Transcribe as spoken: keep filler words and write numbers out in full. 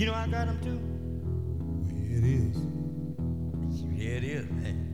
You know I got them too. Well, yeah, it is. Yeah, it is, man.